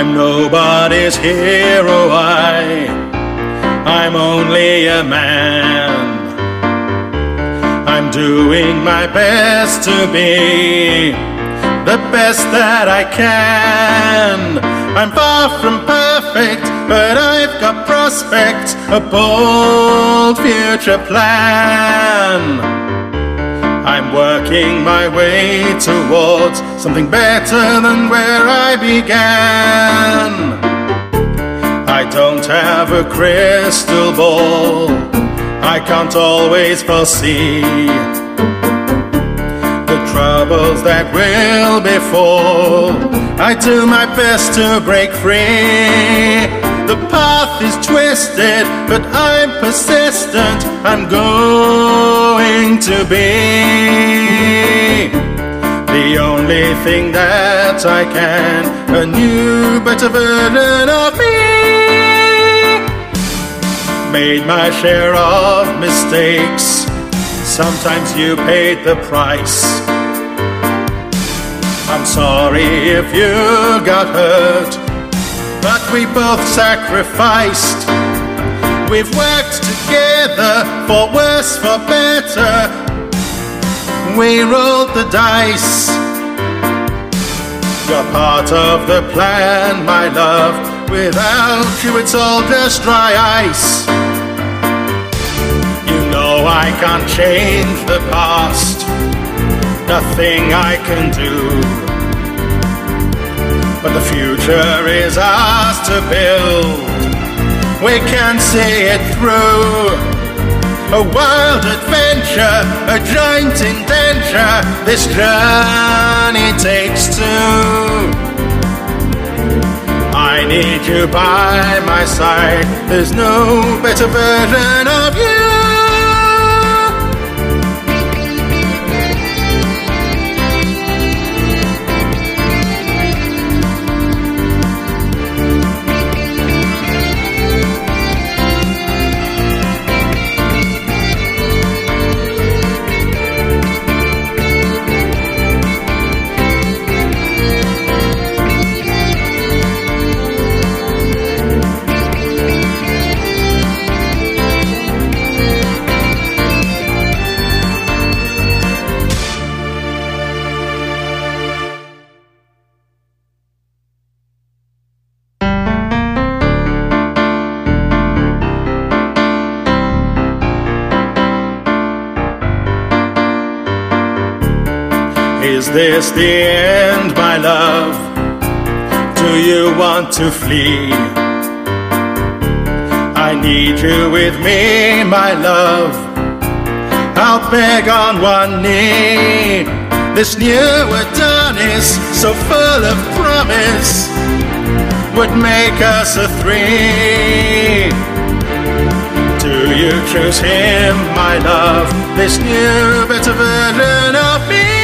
I'm nobody's hero, I'm only a man. I'm doing my best to be the best that I can. I'm far from perfect, but I've got prospect, a bold future plan. I'm working my way towards something better than where I began. I don't have a crystal ball, I can't always foresee the troubles that will befall. I do my best to break free. The path is twisted, but I'm persistent. I'm going to be the only thing that I can, a new, better version of me. Made my share of mistakes, sometimes you paid the price. I'm sorry if you got hurt, but we both sacrificed. We've worked together, for worse, for better. We rolled the dice. You're part of the plan, my love. Without you it's all just dry ice. You know I can't change the past, nothing I can do. But the future is ours to build, we can see it through. A wild adventure, a joint indenture, this journey takes two. I need you by my side, there's no better version of you. Is this the end, my love? Do you want to flee? I need you with me, my love. I'll beg on one knee. This new Adonis, so full of promise, would make us a three. Do you choose him, my love? This new, better version of me?